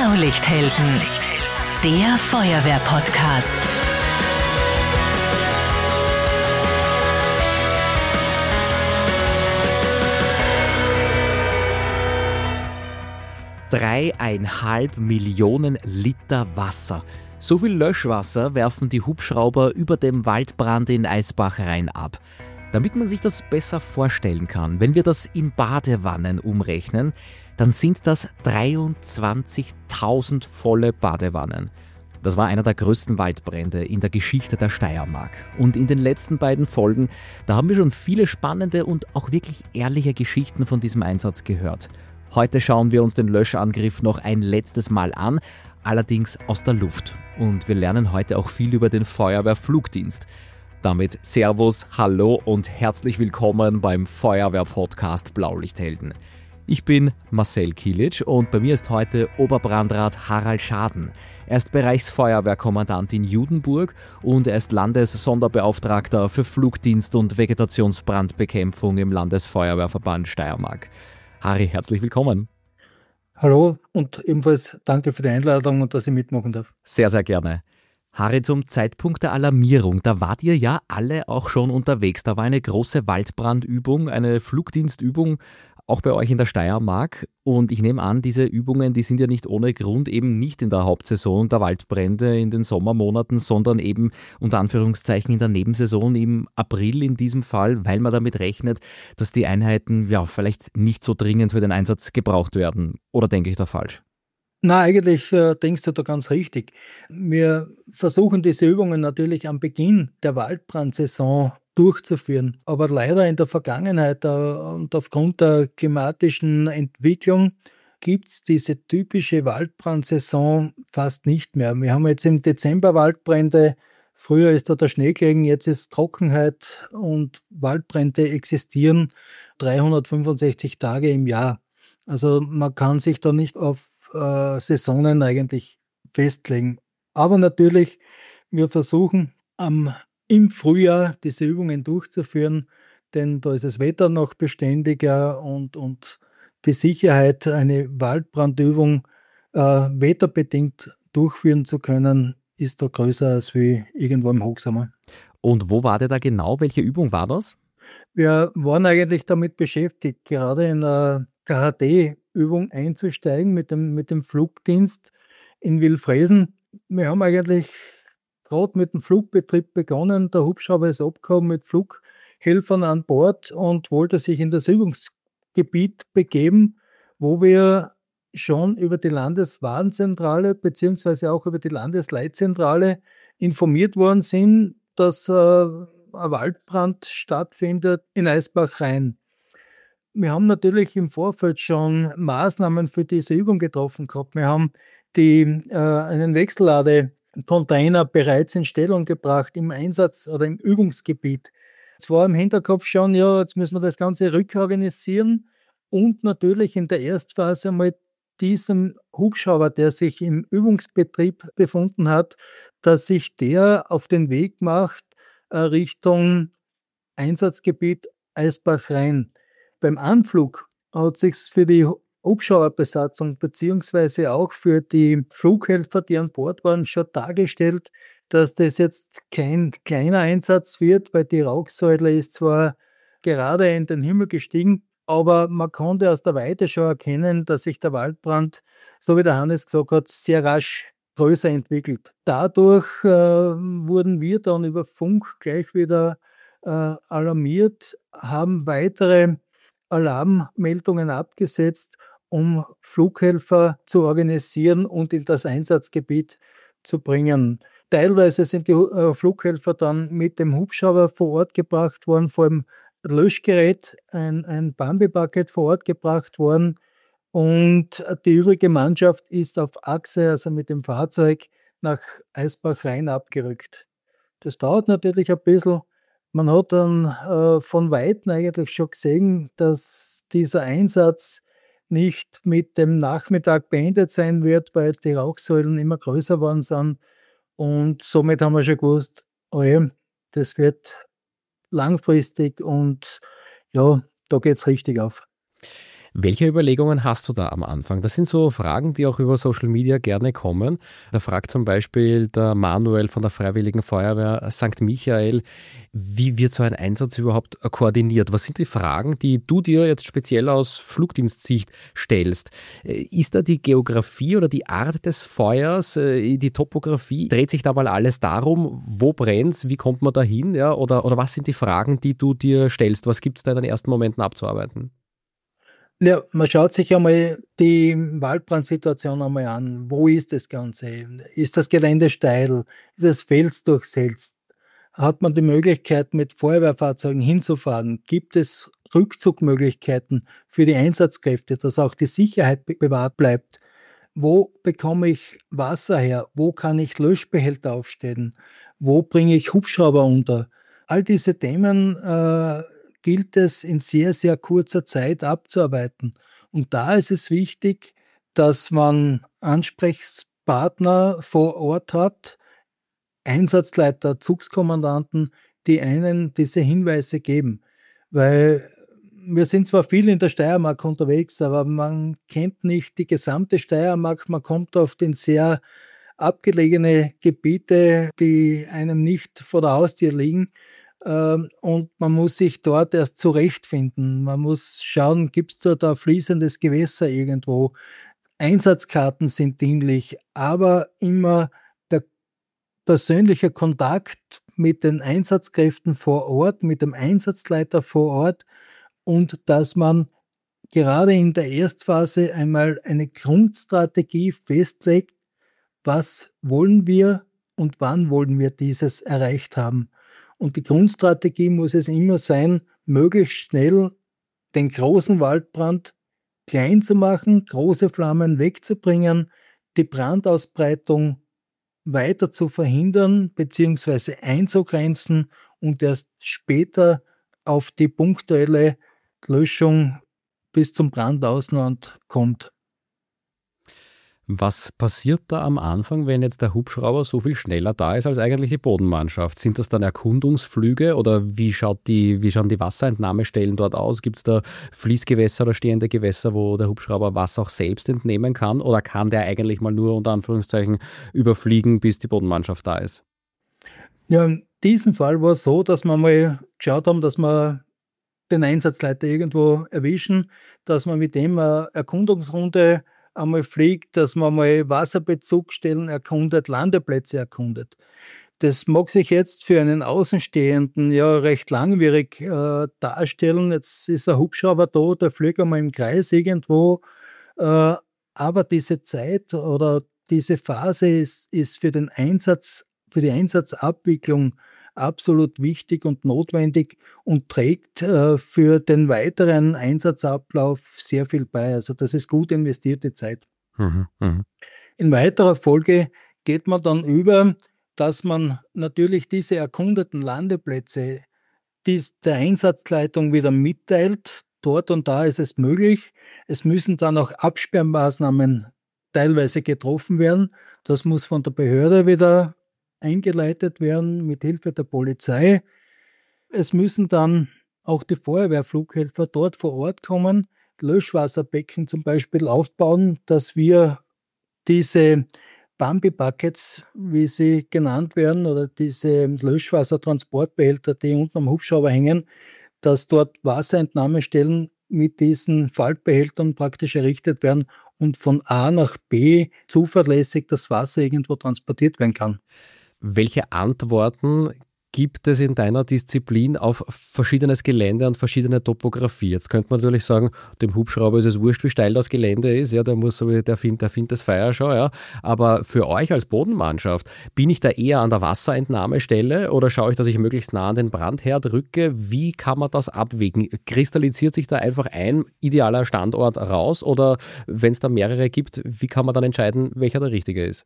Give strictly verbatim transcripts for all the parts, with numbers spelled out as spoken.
Blaulichthelden, der Feuerwehr-Podcast. Dreieinhalb Millionen Liter Wasser. So viel Löschwasser werfen die Hubschrauber über dem Waldbrand in Eisbach-Rhein ab. Damit man sich das besser vorstellen kann, wenn wir das in Badewannen umrechnen, dann sind das dreiundzwanzigtausend volle Badewannen. Das war einer der größten Waldbrände in der Geschichte der Steiermark. Und in den letzten beiden Folgen, da haben wir schon viele spannende und auch wirklich ehrliche Geschichten von diesem Einsatz gehört. Heute schauen wir uns den Löschangriff noch ein letztes Mal an, allerdings aus der Luft. Und wir lernen heute auch viel über den Feuerwehrflugdienst. Damit Servus, Hallo und herzlich willkommen beim Feuerwehr-Podcast Blaulichthelden. Ich bin Marcel Kilic und bei mir ist heute Oberbrandrat Harald Schaden. Er ist Bereichsfeuerwehrkommandant in Judenburg und er ist Landessonderbeauftragter für Flugdienst und Vegetationsbrandbekämpfung im Landesfeuerwehrverband Steiermark. Harry, herzlich willkommen. Hallo und ebenfalls danke für die Einladung und dass ich mitmachen darf. Sehr, sehr gerne. Harry, zum Zeitpunkt der Alarmierung, da wart ihr ja alle auch schon unterwegs. Da war eine große Waldbrandübung, eine Flugdienstübung, auch bei euch in der Steiermark. Und ich nehme an, diese Übungen, die sind ja nicht ohne Grund eben nicht in der Hauptsaison der Waldbrände in den Sommermonaten, sondern eben unter Anführungszeichen in der Nebensaison im April in diesem Fall, weil man damit rechnet, dass die Einheiten ja vielleicht nicht so dringend für den Einsatz gebraucht werden. Oder denke ich da falsch? Na, eigentlich äh, denkst du da ganz richtig. Wir versuchen diese Übungen natürlich am Beginn der Waldbrandsaison durchzuführen. Aber leider in der Vergangenheit äh, und aufgrund der klimatischen Entwicklung gibt es diese typische Waldbrandsaison fast nicht mehr. Wir haben jetzt im Dezember Waldbrände, früher ist da der Schnee gelegen, jetzt ist Trockenheit und Waldbrände existieren dreihundertfünfundsechzig Tage im Jahr. Also man kann sich da nicht auf äh, Saisonen eigentlich festlegen. Aber natürlich, wir versuchen am im Frühjahr diese Übungen durchzuführen, denn da ist das Wetter noch beständiger und, und die Sicherheit, eine Waldbrandübung äh, wetterbedingt durchführen zu können, ist da größer als wie irgendwo im Hochsommer. Und wo war der da genau? Welche Übung war das? Wir waren eigentlich damit beschäftigt, gerade in einer K H D-Übung einzusteigen mit dem, mit dem Flugdienst in Wilfräsen. Wir haben eigentlich gerade mit dem Flugbetrieb begonnen. Der Hubschrauber ist abgekommen mit Flughelfern an Bord und wollte sich in das Übungsgebiet begeben, wo wir schon über die Landeswarnzentrale beziehungsweise auch über die Landesleitzentrale informiert worden sind, dass äh, ein Waldbrand stattfindet in Eisbach-Rhein. Wir haben natürlich im Vorfeld schon Maßnahmen für diese Übung getroffen gehabt. Wir haben die, äh, einen Wechselladecontainer bereits in Stellung gebracht im Einsatz- oder im Übungsgebiet. Es war im Hinterkopf schon, ja, jetzt müssen wir das Ganze rückorganisieren und natürlich in der Erstphase mal diesem Hubschrauber, der sich im Übungsbetrieb befunden hat, dass sich der auf den Weg macht äh, Richtung Einsatzgebiet Eisbach-Rhein. Beim Anflug hat sich für die Hubschrauberbesatzung beziehungsweise auch für die Flughelfer, die an Bord waren, schon dargestellt, dass das jetzt kein kleiner Einsatz wird, weil die Rauchsäule ist zwar gerade in den Himmel gestiegen, aber man konnte aus der Weite schon erkennen, dass sich der Waldbrand, so wie der Hannes gesagt hat, sehr rasch größer entwickelt. Dadurch äh, wurden wir dann über Funk gleich wieder äh, alarmiert, haben weitere Alarmmeldungen abgesetzt, um Flughelfer zu organisieren und in das Einsatzgebiet zu bringen. Teilweise sind die äh, Flughelfer dann mit dem Hubschrauber vor Ort gebracht worden, vor allem Löschgerät, ein, ein Bambi-Bucket vor Ort gebracht worden und die übrige Mannschaft ist auf Achse, also mit dem Fahrzeug, nach Eisbach-Rhein abgerückt. Das dauert natürlich ein bisschen. Man hat dann äh, von Weitem eigentlich schon gesehen, dass dieser Einsatz nicht mit dem Nachmittag beendet sein wird, weil die Rauchsäulen immer größer geworden sind. Und somit haben wir schon gewusst, oh ja, das wird langfristig und ja, da geht es richtig auf. Welche Überlegungen hast du da am Anfang? Das sind so Fragen, die auch über Social Media gerne kommen. Da fragt zum Beispiel der Manuel von der Freiwilligen Feuerwehr Sankt Michael, wie wird so ein Einsatz überhaupt koordiniert? Was sind die Fragen, die du dir jetzt speziell aus Flugdienstsicht stellst? Ist da die Geografie oder die Art des Feuers, die Topografie, dreht sich da mal alles darum, wo brennt's, wie kommt man da hin? Ja? Oder, oder was sind die Fragen, die du dir stellst? Was gibt es da in den ersten Momenten abzuarbeiten? Ja, man schaut sich einmal die Waldbrandsituation einmal an. Wo ist das Ganze? Ist das Gelände steil? Ist es felsdurchsetzt? Hat man die Möglichkeit, mit Feuerwehrfahrzeugen hinzufahren? Gibt es Rückzugmöglichkeiten für die Einsatzkräfte, dass auch die Sicherheit be- bewahrt bleibt? Wo bekomme ich Wasser her? Wo kann ich Löschbehälter aufstellen? Wo bringe ich Hubschrauber unter? All diese Themen äh, gilt es in sehr, sehr kurzer Zeit abzuarbeiten. Und da ist es wichtig, dass man Ansprechpartner vor Ort hat, Einsatzleiter, Zugskommandanten, die einen diese Hinweise geben. Weil wir sind zwar viel in der Steiermark unterwegs, aber man kennt nicht die gesamte Steiermark. Man kommt oft in sehr abgelegene Gebiete, die einem nicht vor der Haustür liegen. Ähm, Und man muss sich dort erst zurechtfinden. Man muss schauen, gibt es dort ein fließendes Gewässer irgendwo. Einsatzkarten sind dienlich, aber immer der persönliche Kontakt mit den Einsatzkräften vor Ort, mit dem Einsatzleiter vor Ort und dass man gerade in der Erstphase einmal eine Grundstrategie festlegt, was wollen wir und wann wollen wir dieses erreicht haben. Und die Grundstrategie muss es immer sein, möglichst schnell den großen Waldbrand klein zu machen, große Flammen wegzubringen, die Brandausbreitung weiter zu verhindern bzw. einzugrenzen und erst später auf die punktuelle Löschung bis zum Brandausland kommt. Was passiert da am Anfang, wenn jetzt der Hubschrauber so viel schneller da ist als eigentlich die Bodenmannschaft? Sind das dann Erkundungsflüge oder wie schaut die, wie schauen die Wasserentnahmestellen dort aus? Gibt es da Fließgewässer oder stehende Gewässer, wo der Hubschrauber Wasser auch selbst entnehmen kann? Oder kann der eigentlich mal nur unter Anführungszeichen überfliegen, bis die Bodenmannschaft da ist? Ja, in diesem Fall war es so, dass wir mal geschaut haben, dass wir den Einsatzleiter irgendwo erwischen, dass man mit dem eine Erkundungsrunde einmal fliegt, dass man mal Wasserbezugstellen erkundet, Landeplätze erkundet. Das mag sich jetzt für einen Außenstehenden ja recht langwierig äh, darstellen. Jetzt ist ein Hubschrauber da, der fliegt einmal im Kreis irgendwo. Äh, aber diese Zeit oder diese Phase ist, ist für den Einsatz, für die Einsatzabwicklung absolut wichtig und notwendig und trägt äh, für den weiteren Einsatzablauf sehr viel bei. Also das ist gut investierte Zeit. Mhm, mhm. In weiterer Folge geht man dann über, dass man natürlich diese erkundeten Landeplätze dies der Einsatzleitung wieder mitteilt. Dort und da ist es möglich. Es müssen dann auch Absperrmaßnahmen teilweise getroffen werden. Das muss von der Behörde wieder eingeleitet werden mit Hilfe der Polizei. Es müssen dann auch die Feuerwehrflughelfer dort vor Ort kommen, Löschwasserbecken zum Beispiel aufbauen, dass wir diese Bambi-Buckets, wie sie genannt werden, oder diese Löschwassertransportbehälter, die unten am Hubschrauber hängen, dass dort Wasserentnahmestellen mit diesen Faltbehältern praktisch errichtet werden und von A nach B zuverlässig das Wasser irgendwo transportiert werden kann. Welche Antworten gibt es in deiner Disziplin auf verschiedenes Gelände und verschiedene Topografie? Jetzt könnte man natürlich sagen, dem Hubschrauber ist es wurscht, wie steil das Gelände ist, ja, der muss so, der findet, der findet das Feuer schon, ja. Aber für euch als Bodenmannschaft, bin ich da eher an der Wasserentnahmestelle oder schaue ich, dass ich möglichst nah an den Brandherd rücke? Wie kann man das abwägen? Kristallisiert sich da einfach ein idealer Standort raus oder wenn es da mehrere gibt, wie kann man dann entscheiden, welcher der richtige ist?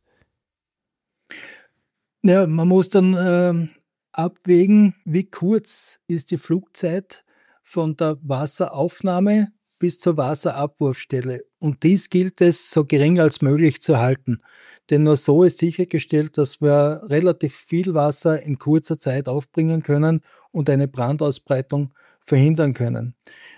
Ja, man muss dann ähm, abwägen, wie kurz ist die Flugzeit von der Wasseraufnahme bis zur Wasserabwurfstelle. Und dies gilt es so gering als möglich zu halten. Denn nur so ist sichergestellt, dass wir relativ viel Wasser in kurzer Zeit aufbringen können und eine Brandausbreitung verhindern können.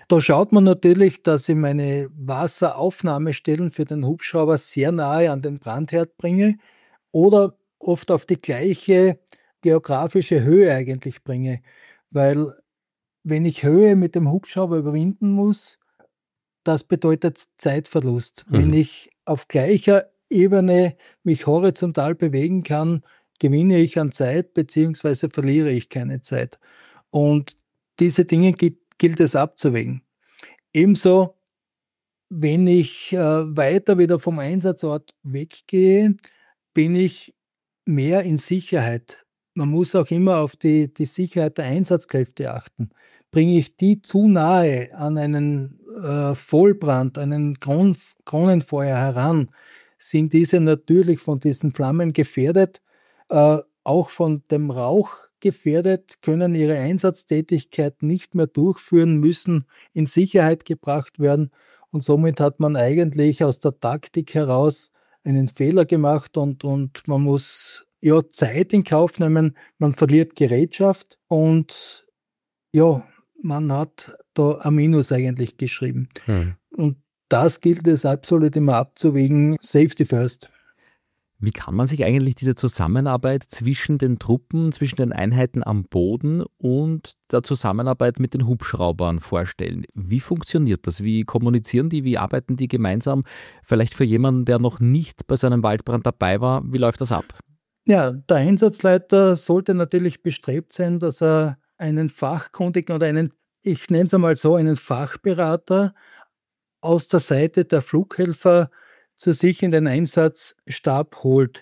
Da schaut man natürlich, dass ich meine Wasseraufnahmestellen für den Hubschrauber sehr nahe an den Brandherd bringe oder oft auf die gleiche geografische Höhe eigentlich bringe. Weil wenn ich Höhe mit dem Hubschrauber überwinden muss, das bedeutet Zeitverlust. Mhm. Wenn ich auf gleicher Ebene mich horizontal bewegen kann, gewinne ich an Zeit beziehungsweise verliere ich keine Zeit. Und diese Dinge gilt, gilt es abzuwägen. Ebenso, wenn ich äh, weiter wieder vom Einsatzort weggehe, bin ich mehr in Sicherheit. Man muss auch immer auf die, die Sicherheit der Einsatzkräfte achten. Bringe ich die zu nahe an einen äh, Vollbrand, einen Kron Kronenfeuer heran, sind diese natürlich von diesen Flammen gefährdet, äh, auch von dem Rauch gefährdet, können ihre Einsatztätigkeit nicht mehr durchführen, müssen in Sicherheit gebracht werden und somit hat man eigentlich aus der Taktik heraus einen Fehler gemacht und, und man muss ja Zeit in Kauf nehmen, man verliert Gerätschaft und ja, man hat da ein Minus eigentlich geschrieben. Hm. Und das gilt es absolut immer abzuwägen, Safety first. Wie kann man sich eigentlich diese Zusammenarbeit zwischen den Truppen, zwischen den Einheiten am Boden und der Zusammenarbeit mit den Hubschraubern vorstellen? Wie funktioniert das? Wie kommunizieren die? Wie arbeiten die gemeinsam? Vielleicht für jemanden, der noch nicht bei so einem Waldbrand dabei war, wie läuft das ab? Ja, der Einsatzleiter sollte natürlich bestrebt sein, dass er einen Fachkundigen oder einen, ich nenne es einmal so, einen Fachberater aus der Seite der Flughelfer zu sich in den Einsatzstab holt.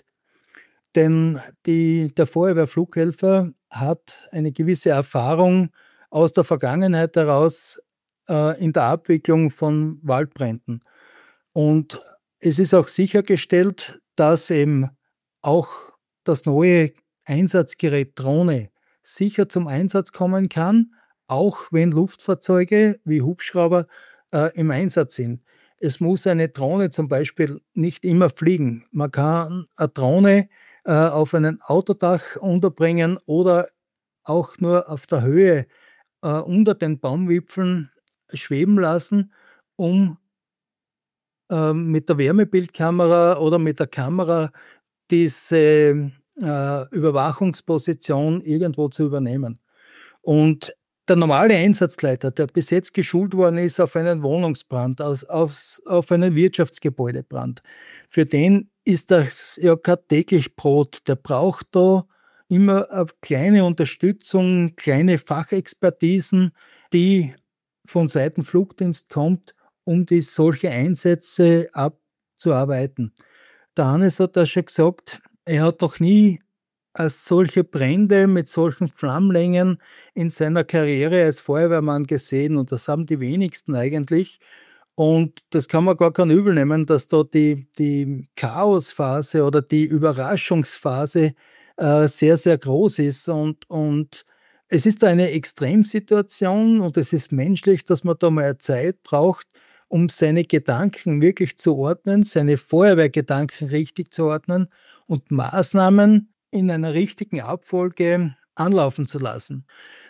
Denn die, der Feuerwehrflughelfer hat eine gewisse Erfahrung aus der Vergangenheit heraus äh, in der Abwicklung von Waldbränden. Und es ist auch sichergestellt, dass eben auch das neue Einsatzgerät Drohne sicher zum Einsatz kommen kann, auch wenn Luftfahrzeuge wie Hubschrauber äh, im Einsatz sind. Es muss eine Drohne zum Beispiel nicht immer fliegen. Man kann eine Drohne äh, auf einem Autodach unterbringen oder auch nur auf der Höhe äh, unter den Baumwipfeln schweben lassen, um äh, mit der Wärmebildkamera oder mit der Kamera diese äh, Überwachungsposition irgendwo zu übernehmen. Und der normale Einsatzleiter, der bis jetzt geschult worden ist auf einen Wohnungsbrand, aus, auf, auf einen Wirtschaftsgebäudebrand, für den ist das ja kein täglich Brot. Der braucht da immer eine kleine Unterstützung, kleine Fachexpertisen, die von Seiten Flugdienst kommt, um die solche Einsätze abzuarbeiten. Der Hannes hat das schon gesagt, er hat doch nie als solche Brände mit solchen Flammlängen in seiner Karriere als Feuerwehrmann gesehen und das haben die wenigsten eigentlich. Und das kann man gar kein Übel nehmen, dass da die, die Chaosphase oder die Überraschungsphase äh, sehr, sehr groß ist. Und, und es ist eine Extremsituation und es ist menschlich, dass man da mal Zeit braucht, um seine Gedanken wirklich zu ordnen, seine Feuerwehrgedanken richtig zu ordnen und Maßnahmen in einer richtigen Abfolge anlaufen zu lassen.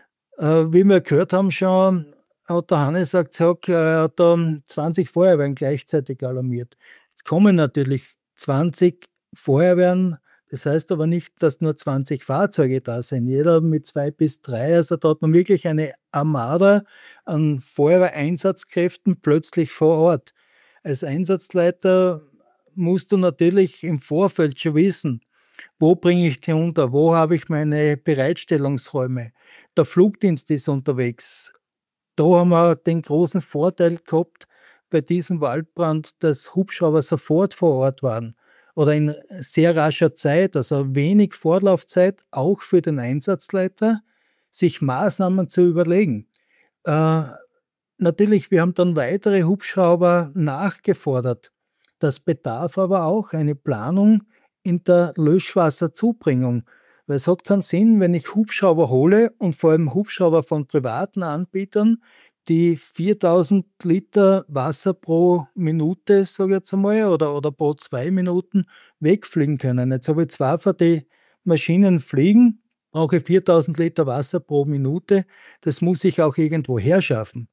Äh, wie wir gehört haben schon, hat der Hannes gesagt, er hat da zwanzig Feuerwehren gleichzeitig alarmiert. Jetzt kommen natürlich zwanzig Feuerwehren, das heißt aber nicht, dass nur zwanzig Fahrzeuge da sind. Jeder mit zwei bis drei, also da hat man wirklich eine Armada an Feuerwehreinsatzkräften plötzlich vor Ort. Als Einsatzleiter musst du natürlich im Vorfeld schon wissen, wo bringe ich die unter? Wo habe ich meine Bereitstellungsräume? Der Flugdienst ist unterwegs. Da haben wir den großen Vorteil gehabt bei diesem Waldbrand, dass Hubschrauber sofort vor Ort waren oder in sehr rascher Zeit, also wenig Vorlaufzeit, auch für den Einsatzleiter, sich Maßnahmen zu überlegen. Äh, natürlich, wir haben dann weitere Hubschrauber nachgefordert. Das bedarf aber auch eine Planung in der Löschwasserzubringung. Weil es hat keinen Sinn, wenn ich Hubschrauber hole und vor allem Hubschrauber von privaten Anbietern, die viertausend Liter Wasser pro Minute, sage ich jetzt einmal, oder, oder pro zwei Minuten wegfliegen können. Jetzt habe ich zwar für die Maschinen fliegen, brauche ich viertausend Liter Wasser pro Minute. Das muss ich auch irgendwo herschaffen.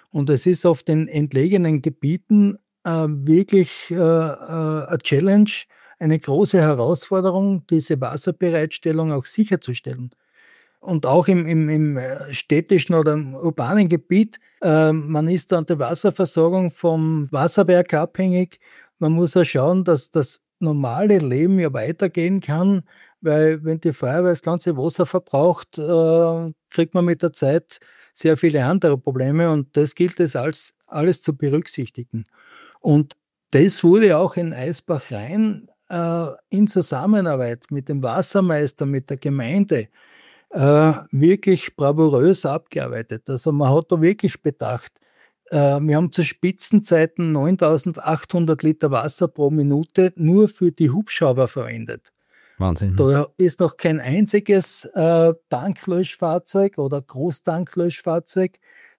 Und es ist auf den entlegenen Gebieten äh, wirklich äh, äh, eine Challenge, eine große Herausforderung, diese Wasserbereitstellung auch sicherzustellen. Und auch im, im, im städtischen oder im urbanen Gebiet, äh, man ist an der Wasserversorgung vom Wasserwerk abhängig. Man muss ja schauen, dass das normale Leben ja weitergehen kann, weil wenn die Feuerwehr das ganze Wasser verbraucht, äh, kriegt man mit der Zeit sehr viele andere Probleme und das gilt es als alles zu berücksichtigen. Und das wurde auch in Eisbach-Rhein äh, in Zusammenarbeit mit dem Wassermeister, mit der Gemeinde, äh, wirklich bravourös abgearbeitet. Also man hat da wirklich bedacht, äh, wir haben zu Spitzenzeiten neuntausendachthundert Liter Wasser pro Minute nur für die Hubschrauber verwendet. Wahnsinn. Da ist noch kein einziges äh, Tanklöschfahrzeug oder Großtanklöschfahrzeug,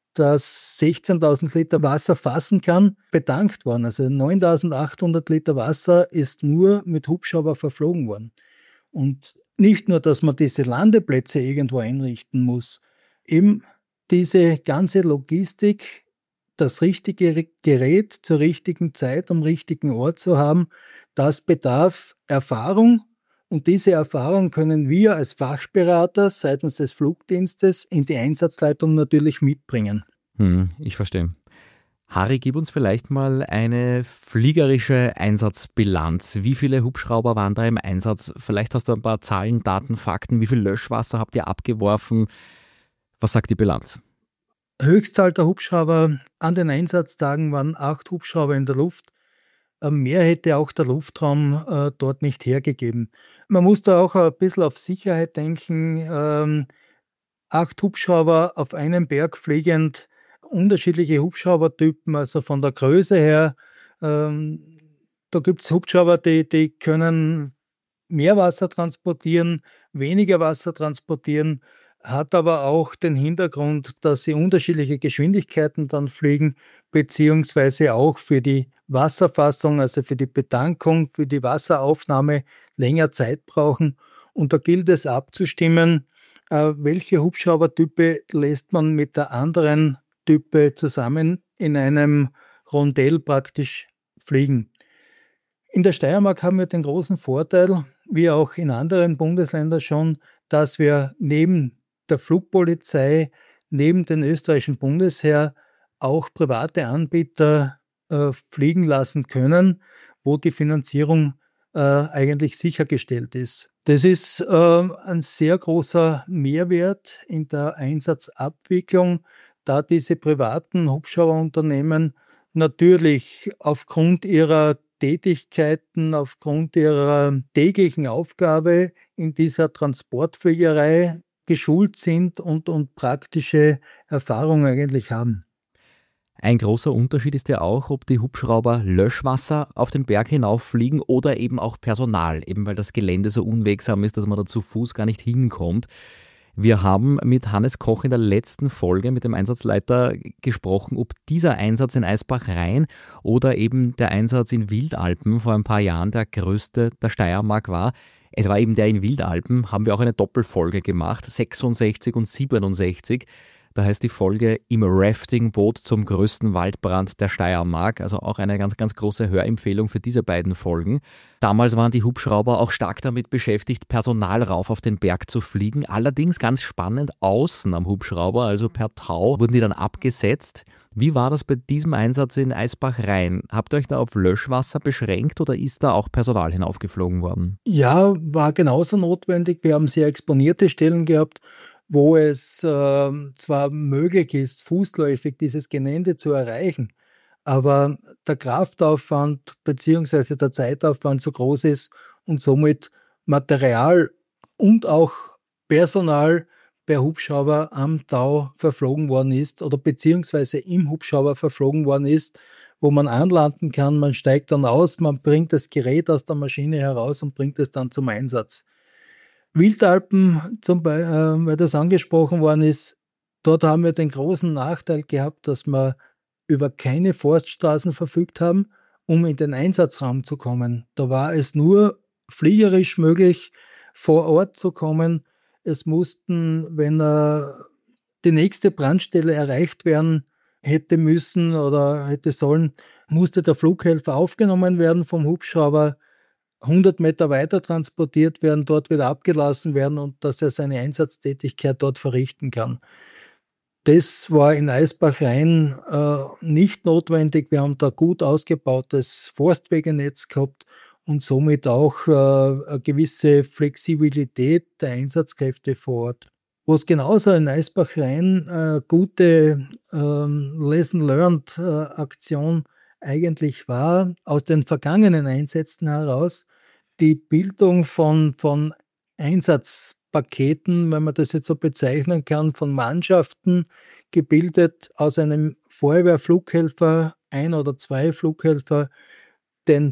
das sechzehntausend Liter Wasser fassen kann, betankt worden. Also neuntausendachthundert Liter Wasser ist nur mit Hubschrauber verflogen worden. Und nicht nur, dass man diese Landeplätze irgendwo einrichten muss, eben diese ganze Logistik, das richtige Gerät zur richtigen Zeit am richtigen Ort zu haben, das bedarf Erfahrung. Und diese Erfahrung können wir als Fachberater seitens des Flugdienstes in die Einsatzleitung natürlich mitbringen. Hm, ich verstehe. Harry, gib uns vielleicht mal eine fliegerische Einsatzbilanz. Wie viele Hubschrauber waren da im Einsatz? Vielleicht hast du ein paar Zahlen, Daten, Fakten. Wie viel Löschwasser habt ihr abgeworfen? Was sagt die Bilanz? Höchstzahl der Hubschrauber an den Einsatztagen waren acht Hubschrauber in der Luft. Mehr hätte auch der Luftraum äh, dort nicht hergegeben. Man muss da auch ein bisschen auf Sicherheit denken. Ähm, acht Hubschrauber auf einem Berg fliegend, unterschiedliche Hubschraubertypen, also von der Größe her. Ähm, da gibt es Hubschrauber, die, die können mehr Wasser transportieren, weniger Wasser transportieren, hat aber auch den Hintergrund, dass sie unterschiedliche Geschwindigkeiten dann fliegen, beziehungsweise auch für die Wasserfassung, also für die Betankung, für die Wasseraufnahme länger Zeit brauchen. Und da gilt es abzustimmen, äh, welche Hubschraubertype lässt man mit der anderen Type zusammen in einem Rondell praktisch fliegen. In der Steiermark haben wir den großen Vorteil, wie auch in anderen Bundesländern schon, dass wir neben der Flugpolizei, neben dem österreichischen Bundesheer auch private Anbieter äh, fliegen lassen können, wo die Finanzierung äh, eigentlich sichergestellt ist. Das ist äh, ein sehr großer Mehrwert in der Einsatzabwicklung, da diese privaten Hubschrauberunternehmen natürlich aufgrund ihrer Tätigkeiten, aufgrund ihrer täglichen Aufgabe in dieser Transportfliegerei geschult sind und, und praktische Erfahrung eigentlich haben. Ein großer Unterschied ist ja auch, ob die Hubschrauber Löschwasser auf den Berg hinauffliegen oder eben auch Personal, eben weil das Gelände so unwegsam ist, dass man da zu Fuß gar nicht hinkommt. Wir haben mit Hannes Koch in der letzten Folge mit dem Einsatzleiter gesprochen, ob dieser Einsatz in Eisbach-Rhein oder eben der Einsatz in Wildalpen vor ein paar Jahren der größte der Steiermark war. Es war eben der in Wildalpen, haben wir auch eine Doppelfolge gemacht, sechsundsechzig und siebenundsechzig. Da heißt die Folge Im Raftingboot zum größten Waldbrand der Steiermark. Also auch eine ganz, ganz große Hörempfehlung für diese beiden Folgen. Damals waren die Hubschrauber auch stark damit beschäftigt, Personal rauf auf den Berg zu fliegen. Allerdings ganz spannend, außen am Hubschrauber, also per Tau, wurden die dann abgesetzt. Wie war das bei diesem Einsatz in Eisbach-Rhein? Habt ihr euch da auf Löschwasser beschränkt oder ist da auch Personal hinaufgeflogen worden? Ja, war genauso notwendig. Wir haben sehr exponierte Stellen gehabt, wo es äh, zwar möglich ist, fußläufig dieses Gelände zu erreichen, aber der Kraftaufwand bzw. der Zeitaufwand so groß ist und somit Material und auch Personal per Hubschrauber am Tau verflogen worden ist oder beziehungsweise im Hubschrauber verflogen worden ist, wo man anlanden kann, man steigt dann aus, man bringt das Gerät aus der Maschine heraus und bringt es dann zum Einsatz. Wildalpen, zum Beispiel, äh, weil das angesprochen worden ist, dort haben wir den großen Nachteil gehabt, dass wir über keine Forststraßen verfügt haben, um in den Einsatzraum zu kommen. Da war es nur fliegerisch möglich, vor Ort zu kommen. Es mussten, wenn äh, die nächste Brandstelle erreicht werden, hätte müssen oder hätte sollen, musste der Flughelfer aufgenommen werden vom Hubschrauber, hundert Meter weiter transportiert werden, dort wieder abgelassen werden und dass er seine Einsatztätigkeit dort verrichten kann. Das war in Eisbach-Rhein äh, nicht notwendig. Wir haben da gut ausgebautes Forstwegenetz gehabt und somit auch äh, eine gewisse Flexibilität der Einsatzkräfte vor Ort. Was genauso in Eisbach-Rhein äh, gute ähm, Lesson-Learned-Aktion eigentlich war, aus den vergangenen Einsätzen heraus, die Bildung von, von Einsatzpaketen, wenn man das jetzt so bezeichnen kann, von Mannschaften, gebildet aus einem Feuerwehrflughelfer, ein oder zwei Flughelfer, den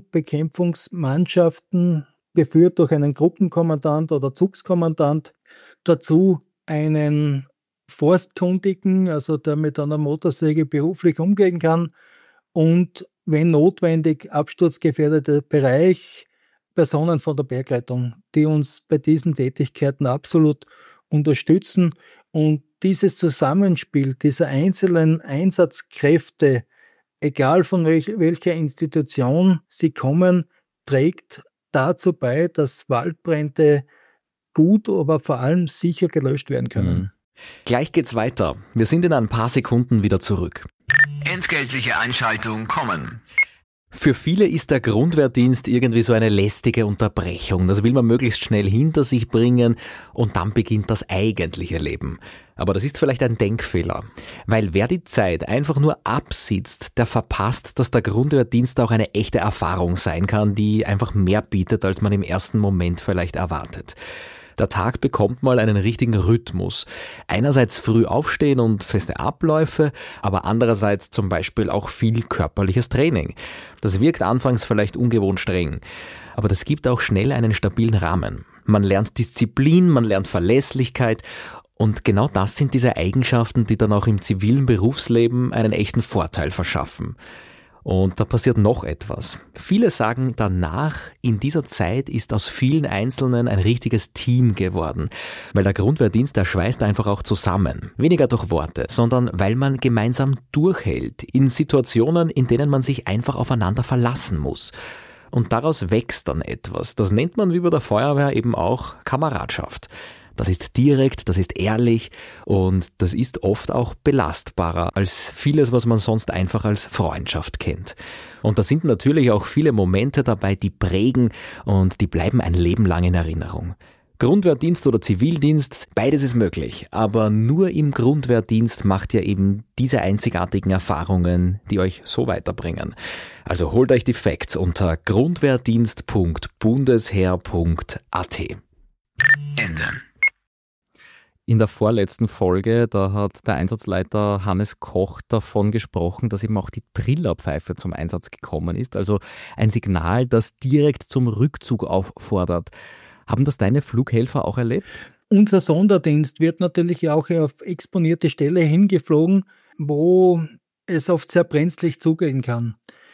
Bodenbekämpfungsmannschaften, geführt durch einen Gruppenkommandant oder Zugskommandant, dazu einen Forstkundigen, also der mit einer Motorsäge beruflich umgehen kann und, wenn notwendig, absturzgefährdeter Bereich, Personen von der Bergrettung, die uns bei diesen Tätigkeiten absolut unterstützen. Und dieses Zusammenspiel dieser einzelnen Einsatzkräfte, egal von welch, welcher Institution sie kommen, trägt dazu bei, dass Waldbrände gut, aber vor allem sicher gelöscht werden können. Mhm. Gleich geht's weiter. Wir sind in ein paar Sekunden wieder zurück. Entgeltliche Einschaltung kommen. Für viele ist der Grundwehrdienst irgendwie so eine lästige Unterbrechung. Das will man möglichst schnell hinter sich bringen und dann beginnt das eigentliche Leben. Aber das ist vielleicht ein Denkfehler, weil wer die Zeit einfach nur absitzt, der verpasst, dass der Grundwehrdienst auch eine echte Erfahrung sein kann, die einfach mehr bietet, als man im ersten Moment vielleicht erwartet. Der Tag bekommt mal einen richtigen Rhythmus. Einerseits früh aufstehen und feste Abläufe, aber andererseits zum Beispiel auch viel körperliches Training. Das wirkt anfangs vielleicht ungewohnt streng, aber das gibt auch schnell einen stabilen Rahmen. Man lernt Disziplin, man lernt Verlässlichkeit und genau das sind diese Eigenschaften, die dann auch im zivilen Berufsleben einen echten Vorteil verschaffen. Und da passiert noch etwas. Viele sagen danach, in dieser Zeit ist aus vielen Einzelnen ein richtiges Team geworden. Weil der Grundwehrdienst, der schweißt einfach auch zusammen. Weniger durch Worte, sondern weil man gemeinsam durchhält. In Situationen, in denen man sich einfach aufeinander verlassen muss. Und daraus wächst dann etwas. Das nennt man wie bei der Feuerwehr eben auch Kameradschaft. Das ist direkt, das ist ehrlich und das ist oft auch belastbarer als vieles, was man sonst einfach als Freundschaft kennt. Und da sind natürlich auch viele Momente dabei, die prägen und die bleiben ein Leben lang in Erinnerung. Grundwehrdienst oder Zivildienst, beides ist möglich, aber nur im Grundwehrdienst macht ihr eben diese einzigartigen Erfahrungen, die euch so weiterbringen. Also holt euch die Facts unter grundwehrdienst punkt bundesheer punkt a t. Ende. In der vorletzten Folge, da hat der Einsatzleiter Hannes Koch davon gesprochen, dass eben auch die Trillerpfeife zum Einsatz gekommen ist, also ein Signal, das direkt zum Rückzug auffordert. Haben das deine Flughelfer auch erlebt? Unser Sonderdienst wird natürlich auch auf exponierte Stelle hingeflogen, wo es oft sehr brenzlig zugehen kann.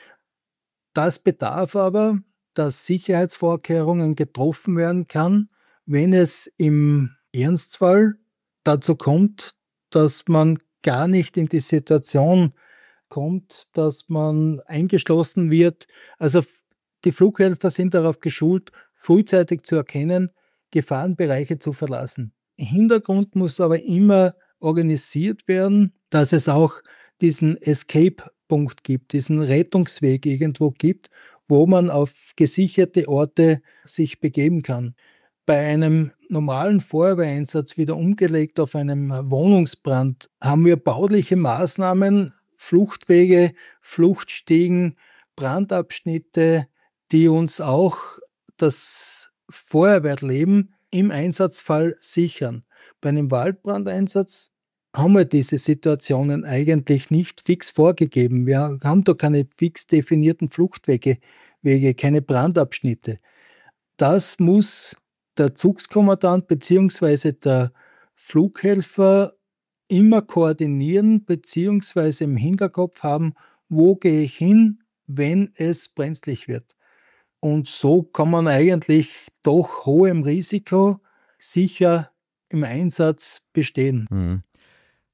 Das bedarf aber, dass Sicherheitsvorkehrungen getroffen werden kann, wenn es im Ernstfall dazu kommt, dass man gar nicht in die Situation kommt, dass man eingeschlossen wird. Also die Flughelfer sind darauf geschult, frühzeitig zu erkennen, Gefahrenbereiche zu verlassen. Im Hintergrund muss aber immer organisiert werden, dass es auch diesen Escape-Punkt gibt, diesen Rettungsweg irgendwo gibt, wo man auf gesicherte Orte sich begeben kann. Bei einem normalen Feuerwehreinsatz, wieder umgelegt auf einem Wohnungsbrand, haben wir bauliche Maßnahmen, Fluchtwege, Fluchtstiegen, Brandabschnitte, die uns auch das Feuerwehrleben im Einsatzfall sichern. Bei einem Waldbrandeinsatz haben wir diese Situationen eigentlich nicht fix vorgegeben. Wir haben da keine fix definierten Fluchtwege, Wege, keine Brandabschnitte. Das muss der Zugskommandant bzw. der Flughelfer immer koordinieren bzw. im Hinterkopf haben, wo gehe ich hin, wenn es brenzlig wird. Und so kann man eigentlich doch hohem Risiko sicher im Einsatz bestehen. Mhm.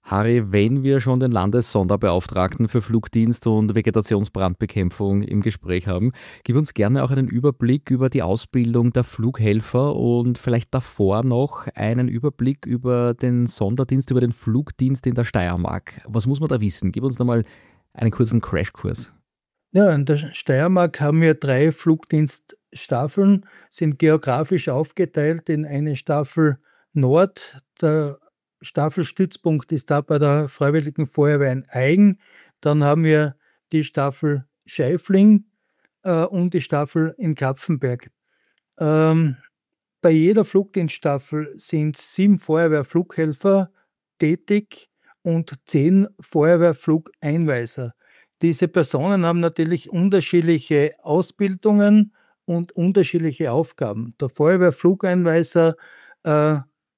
Harry, wenn wir schon den Landessonderbeauftragten für Flugdienst und Vegetationsbrandbekämpfung im Gespräch haben, gib uns gerne auch einen Überblick über die Ausbildung der Flughelfer und vielleicht davor noch einen Überblick über den Sonderdienst, über den Flugdienst in der Steiermark. Was muss man da wissen? Gib uns da mal einen kurzen Crashkurs. Ja, in der Steiermark haben wir drei Flugdienststaffeln, sind geografisch aufgeteilt in eine Staffel Nord. Der Staffelstützpunkt ist da bei der Freiwilligen Feuerwehr in Aigen. Dann haben wir die Staffel Scheifling äh, und die Staffel in Kapfenberg. Ähm, bei jeder Flugdienststaffel sind sieben Feuerwehrflughelfer tätig und zehn Feuerwehrflugeinweiser. Diese Personen haben natürlich unterschiedliche Ausbildungen und unterschiedliche Aufgaben. Der Feuerwehrflugeinweiser äh,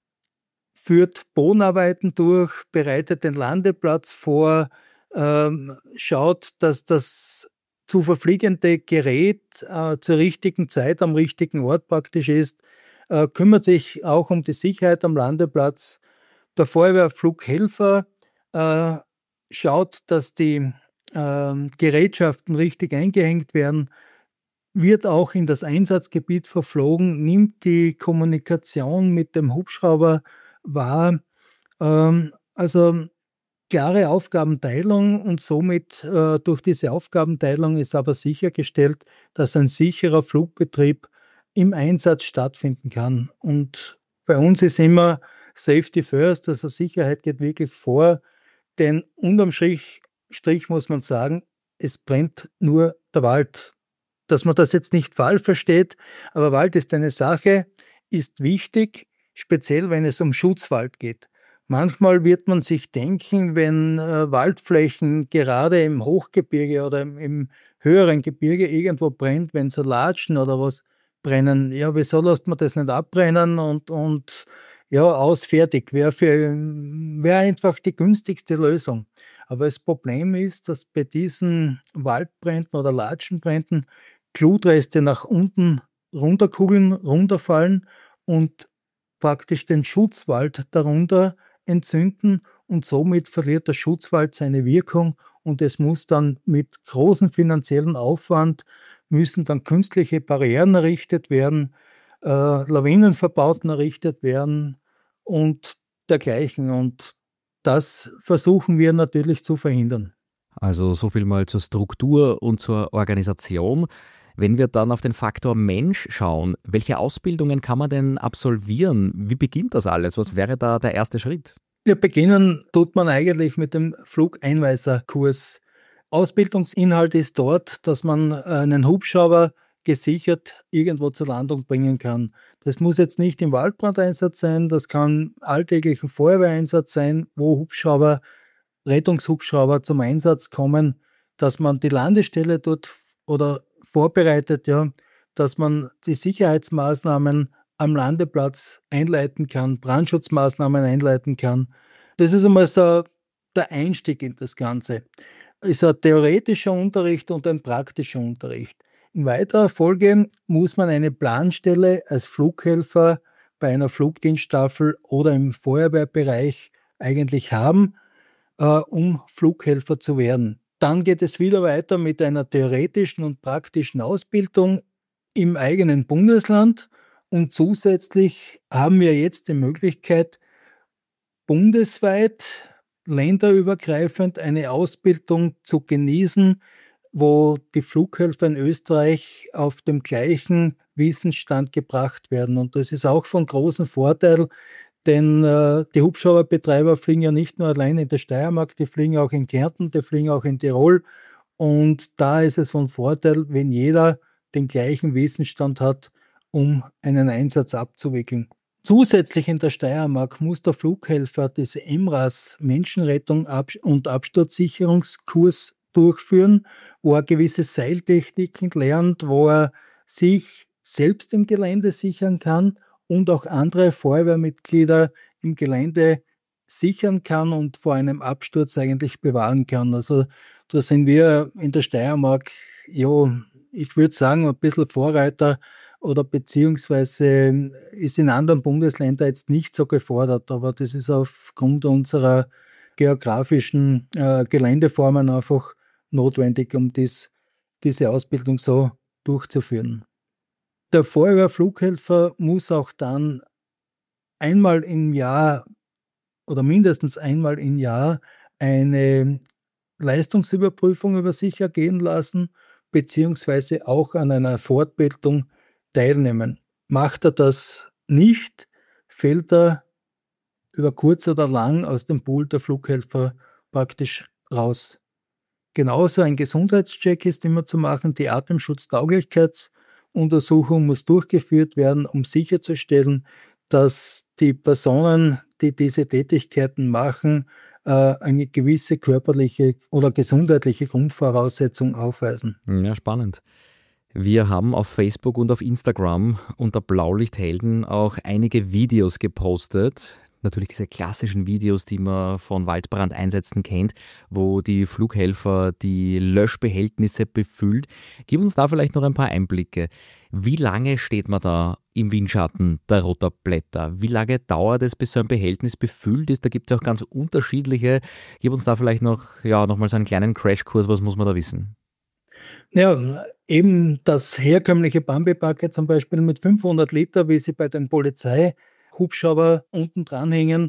führt Bodenarbeiten durch, bereitet den Landeplatz vor, ähm, schaut, dass das zu verfliegende Gerät äh, zur richtigen Zeit am richtigen Ort praktisch ist, äh, kümmert sich auch um die Sicherheit am Landeplatz. Der Feuerwehrflughelfer äh, schaut, dass die äh, Gerätschaften richtig eingehängt werden, wird auch in das Einsatzgebiet verflogen, nimmt die Kommunikation mit dem Hubschrauber wahr. Ähm, also klare Aufgabenteilung und somit äh, durch diese Aufgabenteilung ist aber sichergestellt, dass ein sicherer Flugbetrieb im Einsatz stattfinden kann. Und bei uns ist immer Safety first, also Sicherheit geht wirklich vor, denn unterm Strich, Strich muss man sagen, es brennt nur der Wald. Dass man das jetzt nicht falsch versteht, aber Wald ist eine Sache, ist wichtig, speziell wenn es um Schutzwald geht. Manchmal wird man sich denken, wenn äh, Waldflächen gerade im Hochgebirge oder im, im höheren Gebirge irgendwo brennt, wenn so Latschen oder was brennen, ja, wieso lässt man das nicht abbrennen und, und ja, aus, fertig, wäre wär einfach die günstigste Lösung. Aber das Problem ist, dass bei diesen Waldbränden oder Latschenbränden Glutreste nach unten runterkugeln, runterfallen und praktisch den Schutzwald darunter entzünden und somit verliert der Schutzwald seine Wirkung und es muss dann mit großem finanziellen Aufwand, müssen dann künstliche Barrieren errichtet werden, äh, Lawinenverbauten errichtet werden und dergleichen. Und das versuchen wir natürlich zu verhindern. Also so viel mal zur Struktur und zur Organisation. Wenn wir dann auf den Faktor Mensch schauen, welche Ausbildungen kann man denn absolvieren? Wie beginnt das alles? Was wäre da der erste Schritt? Wir beginnen, tut man eigentlich mit dem Flugeinweiserkurs. Ausbildungsinhalt ist dort, dass man einen Hubschrauber gesichert irgendwo zur Landung bringen kann. Das muss jetzt nicht im Waldbrandeinsatz sein, das kann alltäglichen Feuerwehreinsatz sein, wo Hubschrauber, Rettungshubschrauber zum Einsatz kommen, dass man die Landestelle dort oder vorbereitet, ja, dass man die Sicherheitsmaßnahmen am Landeplatz einleiten kann, Brandschutzmaßnahmen einleiten kann. Das ist einmal so der Einstieg in das Ganze. Es ist ein theoretischer Unterricht und ein praktischer Unterricht. In weiterer Folge muss man eine Planstelle als Flughelfer bei einer Flugdienststaffel oder im Feuerwehrbereich eigentlich haben, äh, um Flughelfer zu werden. Dann geht es wieder weiter mit einer theoretischen und praktischen Ausbildung im eigenen Bundesland und zusätzlich haben wir jetzt die Möglichkeit, bundesweit, länderübergreifend eine Ausbildung zu genießen, wo die Flughelfer in Österreich auf dem gleichen Wissensstand gebracht werden. Und das ist auch von großem Vorteil, denn äh, die Hubschrauberbetreiber fliegen ja nicht nur allein in der Steiermark, die fliegen auch in Kärnten, die fliegen auch in Tirol. Und da ist es von Vorteil, wenn jeder den gleichen Wissensstand hat, um einen Einsatz abzuwickeln. Zusätzlich in der Steiermark muss der Flughelfer diese M R A S Menschenrettung und Absturzsicherungskurs durchführen, wo er gewisse Seiltechniken lernt, wo er sich selbst im Gelände sichern kann und auch andere Feuerwehrmitglieder im Gelände sichern kann und vor einem Absturz eigentlich bewahren kann. Also da sind wir in der Steiermark, ja, ich würde sagen, ein bisschen Vorreiter oder beziehungsweise ist in anderen Bundesländern jetzt nicht so gefordert, aber das ist aufgrund unserer geografischen äh, Geländeformen einfach notwendig, um dies, diese Ausbildung so durchzuführen. Der Feuerwehrflughelfer muss auch dann einmal im Jahr oder mindestens einmal im Jahr eine Leistungsüberprüfung über sich ergehen lassen, beziehungsweise auch an einer Fortbildung teilnehmen. Macht er das nicht, fällt er über kurz oder lang aus dem Pool der Flughelfer praktisch raus. Genauso ein Gesundheitscheck ist immer zu machen. Die Atemschutztauglichkeitsuntersuchung muss durchgeführt werden, um sicherzustellen, dass die Personen, die diese Tätigkeiten machen, eine gewisse körperliche oder gesundheitliche Grundvoraussetzung aufweisen. Ja, spannend. Wir haben auf Facebook und auf Instagram unter Blaulichthelden auch einige Videos gepostet. Natürlich diese klassischen Videos, die man von Waldbrandeinsätzen kennt, wo die Flughelfer die Löschbehältnisse befüllt. Gib uns da vielleicht noch ein paar Einblicke. Wie lange steht man da im Windschatten der Rotorblätter? Wie lange dauert es, bis so ein Behältnis befüllt ist? Da gibt es auch ganz unterschiedliche. Gib uns da vielleicht noch, ja, noch mal so einen kleinen Crashkurs. Was muss man da wissen? Ja, eben das herkömmliche Bambi-Bucket zum Beispiel mit fünfhundert Liter, wie sie bei den Polizeihubschrauber unten dranhängen,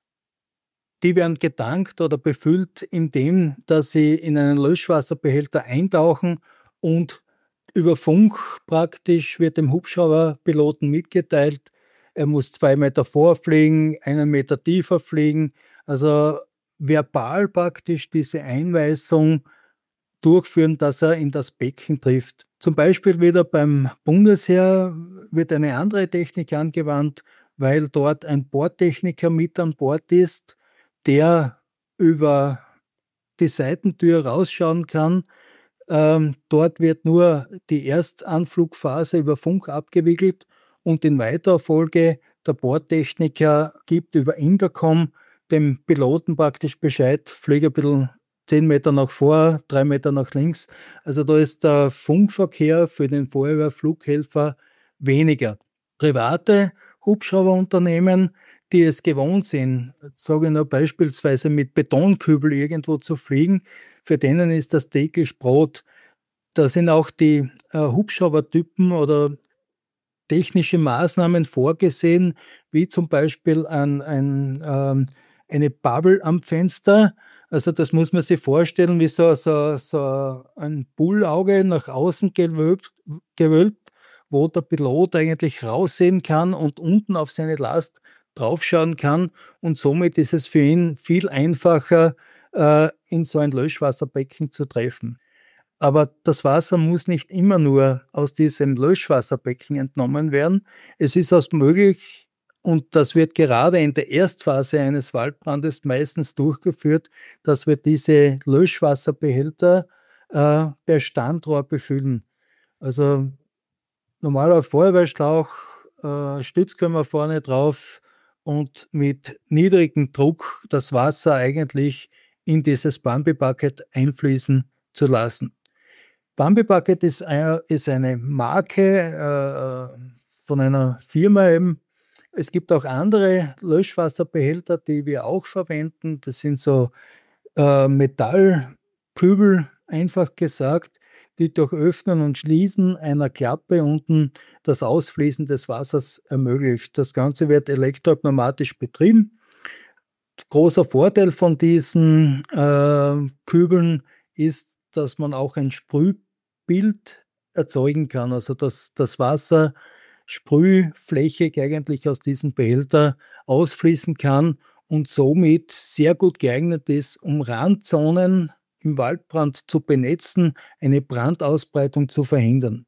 die werden getankt oder befüllt, indem dass sie in einen Löschwasserbehälter eintauchen und über Funk praktisch wird dem Hubschrauberpiloten mitgeteilt, er muss zwei Meter vorfliegen, einen Meter tiefer fliegen, also verbal praktisch diese Einweisung durchführen, dass er in das Becken trifft. Zum Beispiel wieder beim Bundesheer wird eine andere Technik angewandt, weil dort ein Bordtechniker mit an Bord ist, der über die Seitentür rausschauen kann. Ähm, dort wird nur die Erstanflugphase über Funk abgewickelt und in weiterer Folge der Bordtechniker gibt über Intercom dem Piloten praktisch Bescheid, fliege ein bisschen zehn Meter nach vor, drei Meter nach links. Also da ist der Funkverkehr für den Feuerwehrflughelfer weniger. Private Hubschrauberunternehmen, die es gewohnt sind, sage ich nur beispielsweise mit Betonkübel irgendwo zu fliegen, für denen ist das täglich Brot. Da sind auch die äh, Hubschraubertypen oder technische Maßnahmen vorgesehen, wie zum Beispiel ein, ein, ähm, eine Bubble am Fenster. Also das muss man sich vorstellen, wie so, so, so ein Bullauge nach außen gewölbt, gewölbt, wo der Pilot eigentlich raussehen kann und unten auf seine Last draufschauen kann. Und somit ist es für ihn viel einfacher, äh, in so ein Löschwasserbecken zu treffen. Aber das Wasser muss nicht immer nur aus diesem Löschwasserbecken entnommen werden. Es ist auch möglich, und das wird gerade in der Erstphase eines Waldbrandes meistens durchgeführt, dass wir diese Löschwasserbehälter äh, per Standrohr befüllen. Also normaler Feuerwehrschlauch, äh, Stützkörper vorne drauf und mit niedrigem Druck das Wasser eigentlich in dieses Bambi-Bucket einfließen zu lassen. Bambi-Bucket ist, ein, ist eine Marke äh, von einer Firma eben. Es gibt auch andere Löschwasserbehälter, die wir auch verwenden. Das sind so äh, Metallkübel, einfach gesagt, die durch Öffnen und Schließen einer Klappe unten das Ausfließen des Wassers ermöglicht. Das Ganze wird elektropneumatisch betrieben. Großer Vorteil von diesen äh, Kübeln ist, dass man auch ein Sprühbild erzeugen kann. Also dass das Wasser sprühflächig eigentlich aus diesem Behälter ausfließen kann und somit sehr gut geeignet ist, um Randzonen im Waldbrand zu benetzen, eine Brandausbreitung zu verhindern.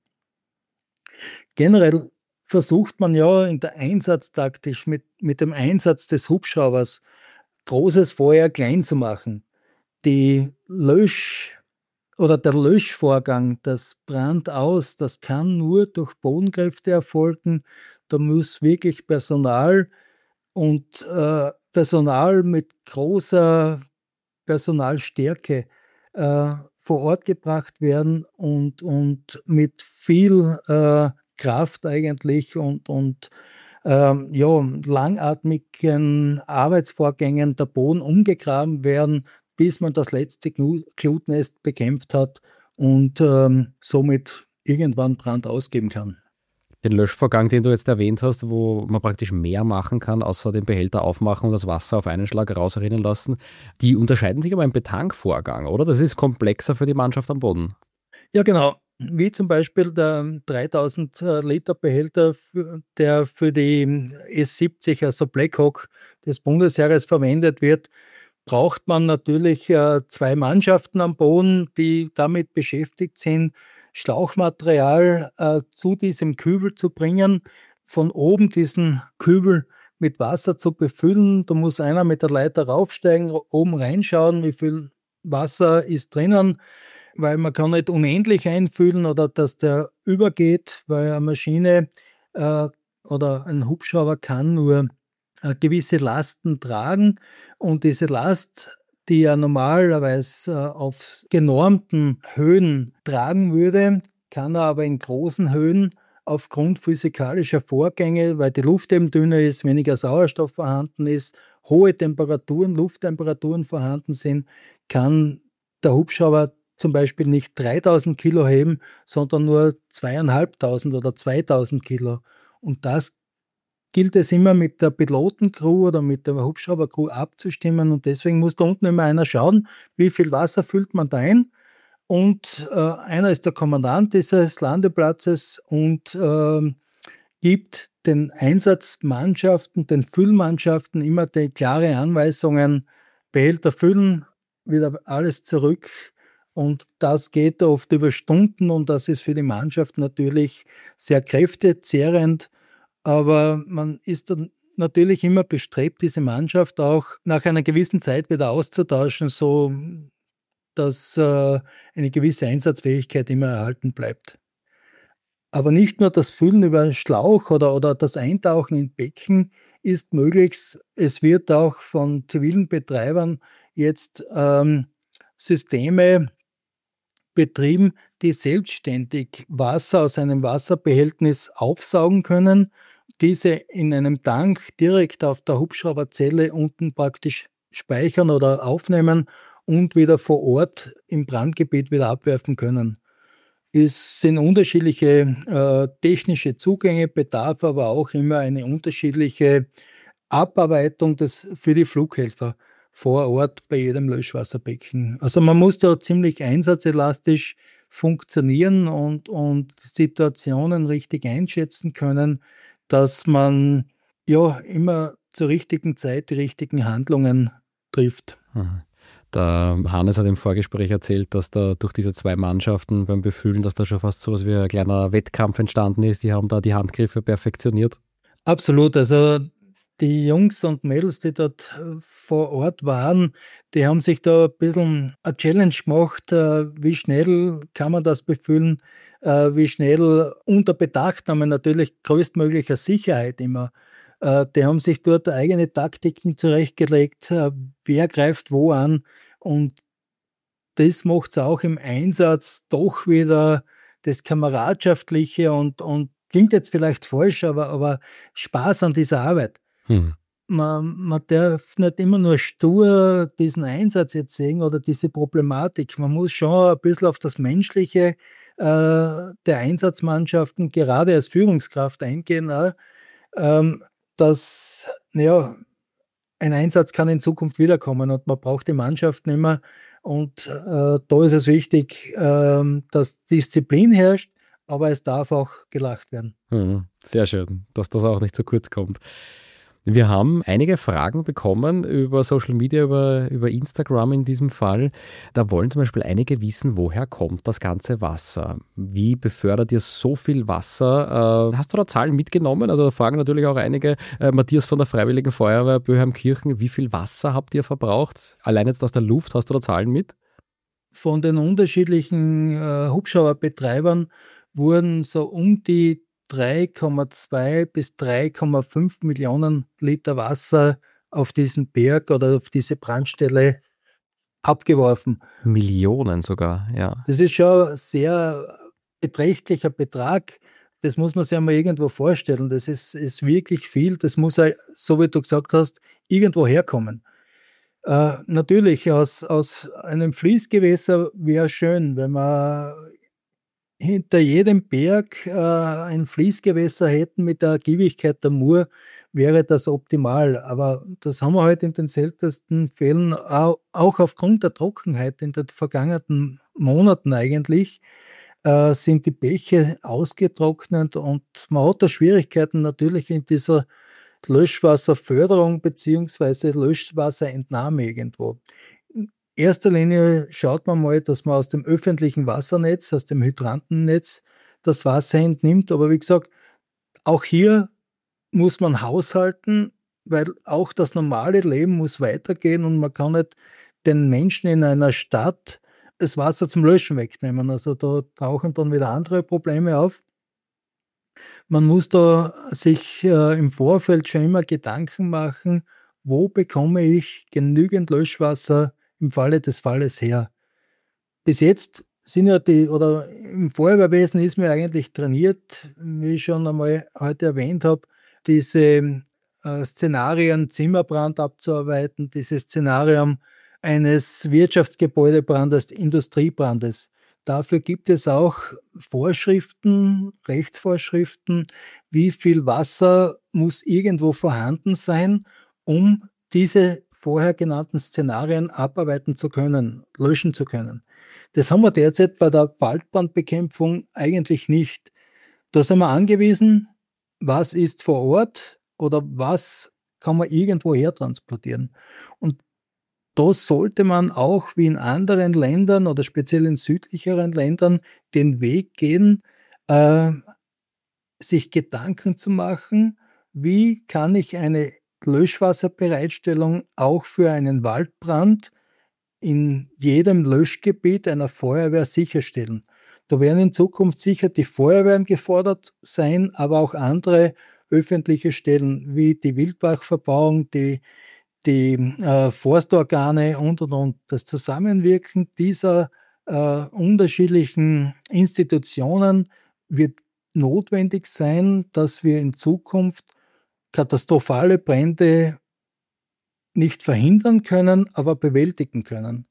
Generell versucht man ja in der Einsatztaktik mit, mit dem Einsatz des Hubschraubers großes Feuer klein zu machen. Die Lösch- oder der Löschvorgang, das Brandaus, das kann nur durch Bodenkräfte erfolgen. Da muss wirklich Personal und äh, Personal mit großer Personalstärke äh, vor Ort gebracht werden und, und mit viel äh, Kraft eigentlich und, und ähm, ja, langatmigen Arbeitsvorgängen der Boden umgegraben werden, bis man das letzte Glutnest bekämpft hat und ähm, somit irgendwann Brand ausgeben kann. Den Löschvorgang, den du jetzt erwähnt hast, wo man praktisch mehr machen kann, außer den Behälter aufmachen und das Wasser auf einen Schlag rausrinnen lassen, die unterscheiden sich aber im Betankvorgang, oder? Das ist komplexer für die Mannschaft am Boden. Ja, genau. Wie zum Beispiel der dreitausend Liter Behälter, der für die S siebzig, also Blackhawk des Bundesheeres verwendet wird, braucht man natürlich zwei Mannschaften am Boden, die damit beschäftigt sind, Schlauchmaterial äh, zu diesem Kübel zu bringen, von oben diesen Kübel mit Wasser zu befüllen. Da muss einer mit der Leiter raufsteigen, oben reinschauen, wie viel Wasser ist drinnen, weil man kann nicht unendlich einfüllen oder dass der übergeht, weil eine Maschine äh, oder ein Hubschrauber kann nur äh, gewisse Lasten tragen und diese Last, die ja normalerweise äh, auf genormten Höhen tragen würde, kann er aber in großen Höhen aufgrund physikalischer Vorgänge, weil die Luft eben dünner ist, weniger Sauerstoff vorhanden ist, hohe Temperaturen, Lufttemperaturen vorhanden sind, kann der Hubschrauber zum Beispiel nicht dreitausend Kilo heben, sondern nur zweitausendfünfhundert oder zweitausend Kilo. Und das gilt es immer mit der Pilotencrew oder mit der Hubschraubercrew abzustimmen und deswegen muss da unten immer einer schauen, wie viel Wasser füllt man da ein und äh, einer ist der Kommandant dieses Landeplatzes und äh, gibt den Einsatzmannschaften, den Füllmannschaften immer die klare Anweisungen, Behälter füllen, wieder alles zurück und das geht oft über Stunden und das ist für die Mannschaft natürlich sehr kräftezehrend. Aber man ist dann natürlich immer bestrebt, diese Mannschaft auch nach einer gewissen Zeit wieder auszutauschen, so dass äh, eine gewisse Einsatzfähigkeit immer erhalten bleibt. Aber nicht nur das Füllen über Schlauch oder, oder das Eintauchen in Becken ist möglich. Es wird auch von zivilen Betreibern jetzt ähm, Systeme betrieben, die selbstständig Wasser aus einem Wasserbehältnis aufsaugen können, diese in einem Tank direkt auf der Hubschrauberzelle unten praktisch speichern oder aufnehmen und wieder vor Ort im Brandgebiet wieder abwerfen können. Es sind unterschiedliche äh, technische Zugänge, bedarf aber auch immer eine unterschiedliche Abarbeitung des, für die Flughelfer vor Ort bei jedem Löschwasserbecken. Also man muss da ziemlich einsatzelastisch funktionieren und, und Situationen richtig einschätzen können, dass man ja immer zur richtigen Zeit die richtigen Handlungen trifft. Der Hannes hat im Vorgespräch erzählt, dass da durch diese zwei Mannschaften beim Befüllen, dass da schon fast so was wie ein kleiner Wettkampf entstanden ist. Die haben da die Handgriffe perfektioniert. Absolut. Also die Jungs und Mädels, die dort vor Ort waren, die haben sich da ein bisschen eine Challenge gemacht, wie schnell kann man das befüllen, wie schnell unter Bedachtnahme natürlich größtmöglicher Sicherheit immer. Die haben sich dort eigene Taktiken zurechtgelegt, wer greift wo an und das macht es auch im Einsatz doch wieder das Kameradschaftliche und, und klingt jetzt vielleicht falsch, aber, aber Spaß an dieser Arbeit. Hm. Man, man darf nicht immer nur stur diesen Einsatz jetzt sehen oder diese Problematik. Man muss schon ein bisschen auf das Menschliche äh, der Einsatzmannschaften, gerade als Führungskraft eingehen, äh, ähm, dass ja, ein Einsatz kann in Zukunft wiederkommen und man braucht die Mannschaften immer. Und äh, da ist es wichtig, äh, dass Disziplin herrscht, aber es darf auch gelacht werden. Hm, sehr schön, dass das auch nicht zu kurz kommt. Wir haben einige Fragen bekommen über Social Media, über, über Instagram in diesem Fall. Da wollen zum Beispiel einige wissen, woher kommt das ganze Wasser? Wie befördert ihr so viel Wasser? Äh, hast du da Zahlen mitgenommen? Also da fragen natürlich auch einige, äh, Matthias von der Freiwilligen Feuerwehr Böheimkirchen, wie viel Wasser habt ihr verbraucht? Allein jetzt aus der Luft, hast du da Zahlen mit? Von den unterschiedlichen äh, Hubschrauberbetreibern wurden so um die drei Komma zwei bis drei Komma fünf Millionen Liter Wasser auf diesen Berg oder auf diese Brandstelle abgeworfen. Millionen sogar, ja. Das ist schon ein sehr beträchtlicher Betrag, das muss man sich einmal irgendwo vorstellen. Das ist, ist wirklich viel. Das muss, auch, so wie du gesagt hast, irgendwo herkommen. Äh, natürlich, aus, aus einem Fließgewässer wäre schön, wenn wir hinter jedem Berg äh, ein Fließgewässer hätten mit der Ergiebigkeit der Mur, wäre das optimal. Aber das haben wir halt in den seltensten Fällen, au- auch aufgrund der Trockenheit in den vergangenen Monaten eigentlich, äh, sind die Bäche ausgetrocknet und man hat da Schwierigkeiten natürlich in dieser Löschwasserförderung beziehungsweise Löschwasserentnahme irgendwo. In erster Linie schaut man mal, dass man aus dem öffentlichen Wassernetz, aus dem Hydrantennetz das Wasser entnimmt. Aber wie gesagt, auch hier muss man haushalten, weil auch das normale Leben muss weitergehen und man kann nicht den Menschen in einer Stadt das Wasser zum Löschen wegnehmen. Also da tauchen dann wieder andere Probleme auf. Man muss da sich äh, im Vorfeld schon immer Gedanken machen, wo bekomme ich genügend Löschwasser im Falle des Falles her. Bis jetzt sind ja die, oder im Feuerwehrwesen ist mir eigentlich trainiert, wie ich schon einmal heute erwähnt habe, diese äh, Szenarien Zimmerbrand abzuarbeiten, dieses Szenarium eines Wirtschaftsgebäudebrandes, Industriebrandes. Dafür gibt es auch Vorschriften, Rechtsvorschriften, wie viel Wasser muss irgendwo vorhanden sein, um diese vorher genannten Szenarien abarbeiten zu können, löschen zu können. Das haben wir derzeit bei der Waldbrandbekämpfung eigentlich nicht. Da sind wir angewiesen, was ist vor Ort oder was kann man irgendwo hertransportieren. Und da sollte man auch wie in anderen Ländern oder speziell in südlicheren Ländern den Weg gehen, äh, sich Gedanken zu machen, wie kann ich eine Löschwasserbereitstellung auch für einen Waldbrand in jedem Löschgebiet einer Feuerwehr sicherstellen. Da werden in Zukunft sicher die Feuerwehren gefordert sein, aber auch andere öffentliche Stellen wie die Wildbachverbauung, die die äh, Forstorgane und, und, und. Das Zusammenwirken dieser äh, unterschiedlichen Institutionen wird notwendig sein, dass wir in Zukunft katastrophale Brände nicht verhindern können, aber bewältigen können.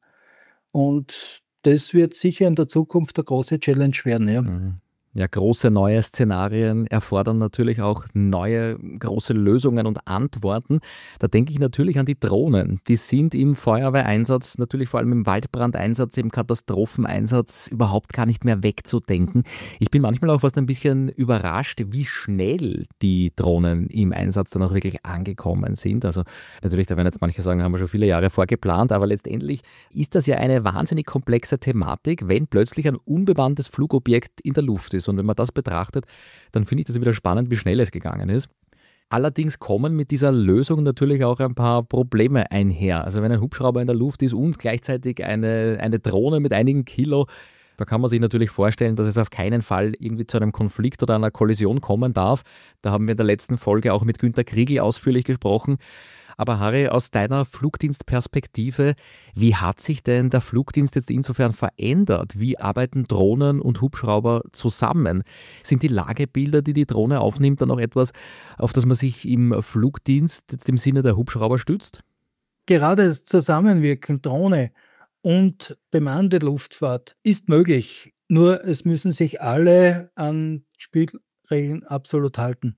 Und das wird sicher in der Zukunft eine große Challenge werden. Ja. Mhm. Ja, große neue Szenarien erfordern natürlich auch neue große Lösungen und Antworten. Da denke ich natürlich an die Drohnen. Die sind im Feuerwehreinsatz, natürlich vor allem im Waldbrandeinsatz, im Katastropheneinsatz überhaupt gar nicht mehr wegzudenken. Ich bin manchmal auch fast ein bisschen überrascht, wie schnell die Drohnen im Einsatz dann auch wirklich angekommen sind. Also natürlich, da werden jetzt manche sagen, haben wir schon viele Jahre vorgeplant, aber letztendlich ist das ja eine wahnsinnig komplexe Thematik, wenn plötzlich ein unbemanntes Flugobjekt in der Luft ist. Und wenn man das betrachtet, dann finde ich das wieder spannend, wie schnell es gegangen ist. Allerdings kommen mit dieser Lösung natürlich auch ein paar Probleme einher. Also wenn ein Hubschrauber in der Luft ist und gleichzeitig eine, eine Drohne mit einigen Kilo, da kann man sich natürlich vorstellen, dass es auf keinen Fall irgendwie zu einem Konflikt oder einer Kollision kommen darf. Da haben wir in der letzten Folge auch mit Günter Kriegl ausführlich gesprochen. Aber Harry, aus deiner Flugdienstperspektive, wie hat sich denn der Flugdienst jetzt insofern verändert? Wie arbeiten Drohnen und Hubschrauber zusammen? Sind die Lagebilder, die die Drohne aufnimmt, dann auch etwas, auf das man sich im Flugdienst jetzt im Sinne der Hubschrauber stützt? Gerade das Zusammenwirken Drohne und bemannte Luftfahrt ist möglich. Nur es müssen sich alle an Spielregeln absolut halten.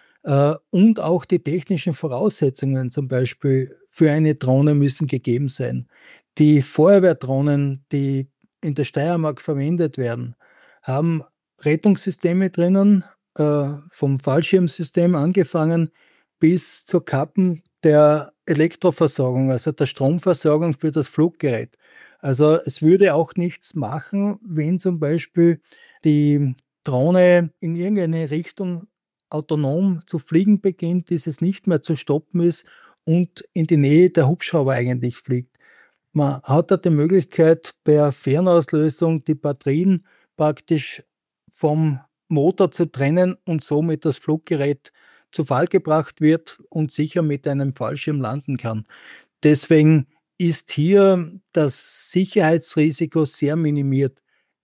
Und auch die technischen Voraussetzungen zum Beispiel für eine Drohne müssen gegeben sein. Die Feuerwehrdrohnen, die in der Steiermark verwendet werden, haben Rettungssysteme drinnen, äh, vom Fallschirmsystem angefangen bis zur Kappen der Elektroversorgung, also der Stromversorgung für das Fluggerät. Also es würde auch nichts machen, wenn zum Beispiel die Drohne in irgendeine Richtung autonom zu fliegen beginnt, dieses nicht mehr zu stoppen ist und in die Nähe der Hubschrauber eigentlich fliegt. Man hat da die Möglichkeit, per Fernauslösung die Batterien praktisch vom Motor zu trennen und somit das Fluggerät zu Fall gebracht wird und sicher mit einem Fallschirm landen kann. Deswegen ist hier das Sicherheitsrisiko sehr minimiert.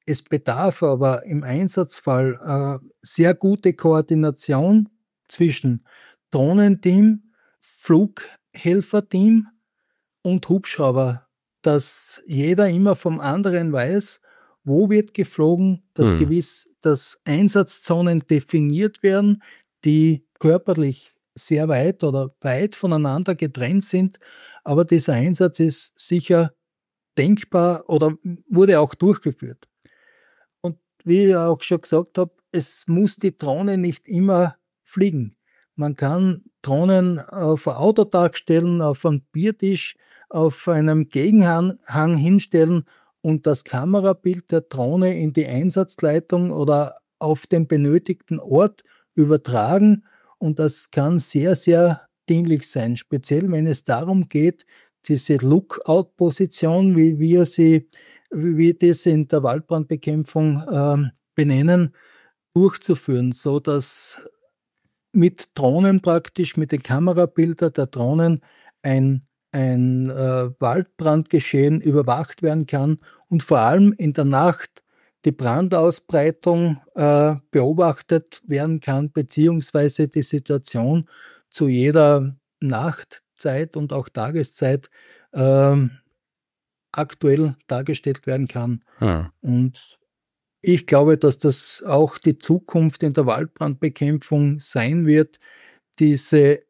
Es bedarf aber im Einsatzfall äh, sehr gute Koordination zwischen Drohnenteam, Flughelferteam und Hubschrauber, dass jeder immer vom anderen weiß, wo wird geflogen, dass Hm. gewiss, dass Einsatzzonen definiert werden, die körperlich sehr weit oder weit voneinander getrennt sind, aber dieser Einsatz ist sicher denkbar oder wurde auch durchgeführt. Und wie ich auch schon gesagt habe, es muss die Drohne nicht immer fliegen. Man kann Drohnen auf ein Autodach stellen, auf einen Biertisch, auf einem Gegenhang Hang hinstellen und das Kamerabild der Drohne in die Einsatzleitung oder auf den benötigten Ort übertragen. Und das kann sehr, sehr dienlich sein, speziell wenn es darum geht, diese Lookout-Position, wie wir sie, wie wir das in der Waldbrandbekämpfung ähm, benennen, durchzuführen, so dass mit Drohnen praktisch, mit den Kamerabildern der Drohnen ein, ein äh, Waldbrandgeschehen überwacht werden kann und vor allem in der Nacht die Brandausbreitung äh, beobachtet werden kann, beziehungsweise die Situation zu jeder Nachtzeit und auch Tageszeit ähm, aktuell dargestellt werden kann. Hm. Und ich glaube, dass das auch die Zukunft in der Waldbrandbekämpfung sein wird, diese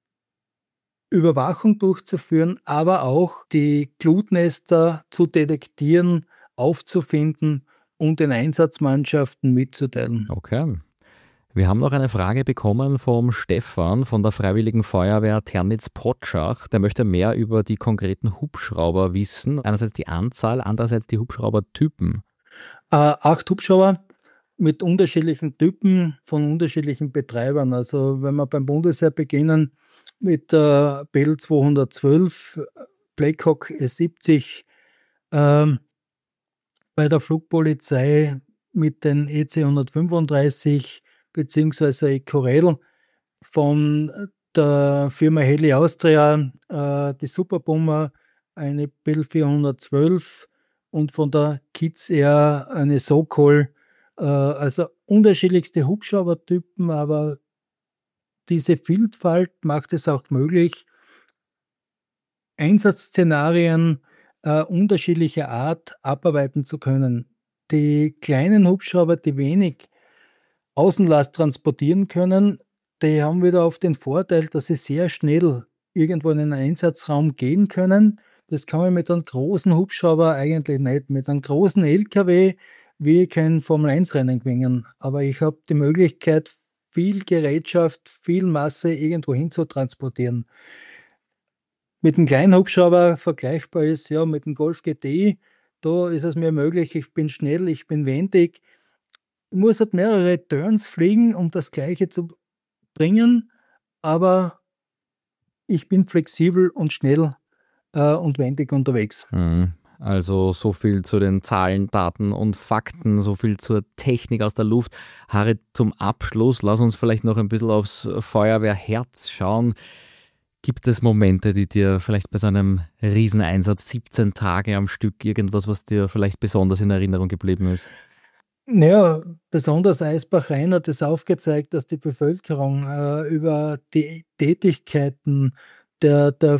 Überwachung durchzuführen, aber auch die Glutnester zu detektieren, aufzufinden und den Einsatzmannschaften mitzuteilen. Okay. Wir haben noch eine Frage bekommen vom Stefan von der Freiwilligen Feuerwehr Ternitz-Potschach. Der möchte mehr über die konkreten Hubschrauber wissen. Einerseits die Anzahl, andererseits die Hubschraubertypen. Äh, acht Hubschrauber mit unterschiedlichen Typen von unterschiedlichen Betreibern. Also wenn wir beim Bundesheer beginnen mit der äh, Bell zweihundertzwölf, Blackhawk S siebzig, ähm, bei der Flugpolizei mit den E C hundertfünfunddreißig beziehungsweise Ecorel, von der Firma Heli Austria äh, die Superbomber, eine Bell vierhundertzwölf und von der Kids Air eine Sokol. Äh, also unterschiedlichste Hubschraubertypen, aber diese Vielfalt macht es auch möglich, Einsatzszenarien äh, unterschiedlicher Art abarbeiten zu können. Die kleinen Hubschrauber, die wenig Außenlast transportieren können, die haben wieder oft den Vorteil, dass sie sehr schnell irgendwo in einen Einsatzraum gehen können. Das kann man mit einem großen Hubschrauber eigentlich nicht. Mit einem großen L K W wie ich kein Formel eins Rennen gewinnen. Aber ich habe die Möglichkeit, viel Gerätschaft, viel Masse irgendwo hin zu transportieren. Mit einem kleinen Hubschrauber vergleichbar ist, ja, mit dem Golf G T, da ist es mir möglich, ich bin schnell, ich bin wendig. Ich muss halt mehrere Turns fliegen, um das Gleiche zu bringen, aber ich bin flexibel und schnell äh, und wendig unterwegs. Hm. Also so viel zu den Zahlen, Daten und Fakten, so viel zur Technik aus der Luft. Harry, zum Abschluss, lass uns vielleicht noch ein bisschen aufs Feuerwehrherz schauen. Gibt es Momente, die dir vielleicht bei so einem Rieseneinsatz, siebzehn Tage am Stück, irgendwas, was dir vielleicht besonders in Erinnerung geblieben ist? Naja, besonders Eisbach-Rhein hat es aufgezeigt, dass die Bevölkerung äh, über die Tätigkeiten der, der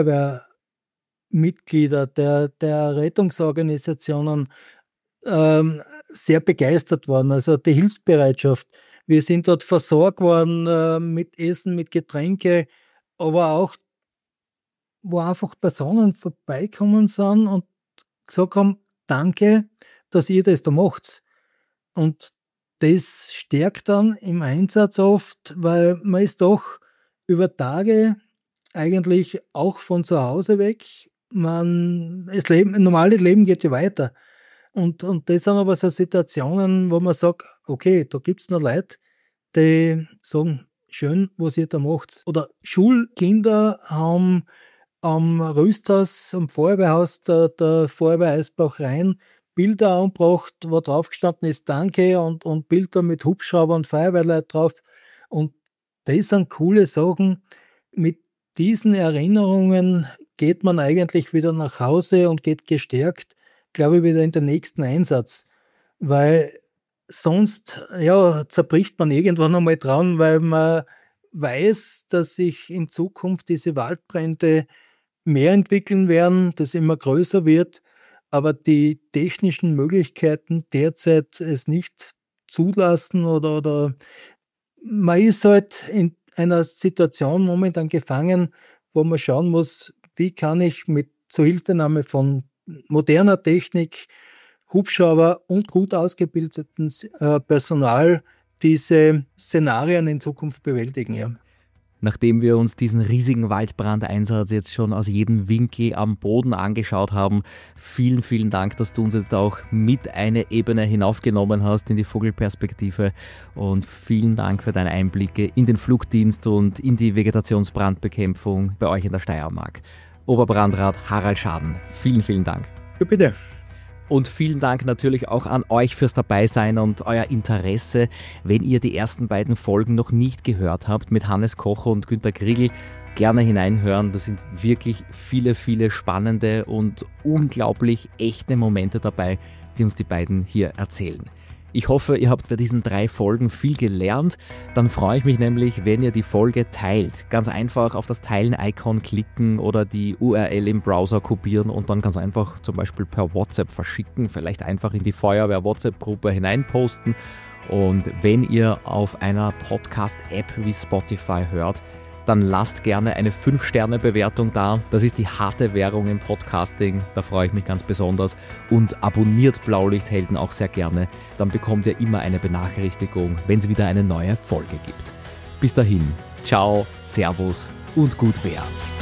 Feuerwehrmitglieder, der, der Rettungsorganisationen ähm, sehr begeistert waren. Also die Hilfsbereitschaft. Wir sind dort versorgt worden äh, mit Essen, mit Getränke, aber auch, wo einfach Personen vorbeikommen sind und gesagt haben, danke, dass ihr das da macht. Und das stärkt dann im Einsatz oft, weil man ist doch über Tage eigentlich auch von zu Hause weg. Man, das Leben, das normale Leben geht ja weiter. Und, und das sind aber so Situationen, wo man sagt, okay, da gibt es noch Leute, die sagen, schön, was ihr da macht. Oder Schulkinder haben am Rüsthaus, am Feuerwehrhaus der, der Feuerwehr Eisbach-Rhein Bilder angebracht, wo drauf gestanden ist Danke und, und Bilder mit Hubschrauber und Feuerwehrleuten drauf. Und das sind coole Sachen. Mit diesen Erinnerungen geht man eigentlich wieder nach Hause und geht gestärkt, glaube ich, wieder in den nächsten Einsatz. weil sonst ja, zerbricht man irgendwann einmal dran, weil man weiß, dass sich in Zukunft diese Waldbrände mehr entwickeln werden, das immer größer wird, aber die technischen Möglichkeiten derzeit es nicht zulassen oder, oder man ist halt in einer Situation momentan gefangen, wo man schauen muss, wie kann ich mit Zuhilfenahme von moderner Technik, Hubschrauber und gut ausgebildeten äh, Personal diese Szenarien in Zukunft bewältigen. Ja. Nachdem wir uns diesen riesigen Waldbrandeinsatz jetzt schon aus jedem Winkel am Boden angeschaut haben, vielen, vielen Dank, dass du uns jetzt auch mit eine Ebene hinaufgenommen hast in die Vogelperspektive und vielen Dank für deine Einblicke in den Flugdienst und in die Vegetationsbrandbekämpfung bei euch in der Steiermark. Oberbrandrat Harald Schaden, vielen, vielen Dank. Ja, bitte. Und vielen Dank natürlich auch an euch fürs Dabeisein und euer Interesse. Wenn ihr die ersten beiden Folgen noch nicht gehört habt mit Hannes Kocher und Günter Grigl, gerne hineinhören. Da sind wirklich viele, viele spannende und unglaublich echte Momente dabei, die uns die beiden hier erzählen. Ich hoffe, ihr habt bei diesen drei Folgen viel gelernt. Dann freue ich mich nämlich, wenn ihr die Folge teilt. Ganz einfach auf das Teilen-Icon klicken oder die U R L im Browser kopieren und dann ganz einfach zum Beispiel per WhatsApp verschicken. Vielleicht einfach in die Feuerwehr-WhatsApp-Gruppe hineinposten. Und wenn ihr auf einer Podcast-App wie Spotify hört, dann lasst gerne eine fünf Sterne Bewertung da. Das ist die harte Währung im Podcasting. Da freue ich mich ganz besonders. Und abonniert Blaulichthelden auch sehr gerne. Dann bekommt ihr immer eine Benachrichtigung, wenn es wieder eine neue Folge gibt. Bis dahin, ciao, servus und gut Wehr.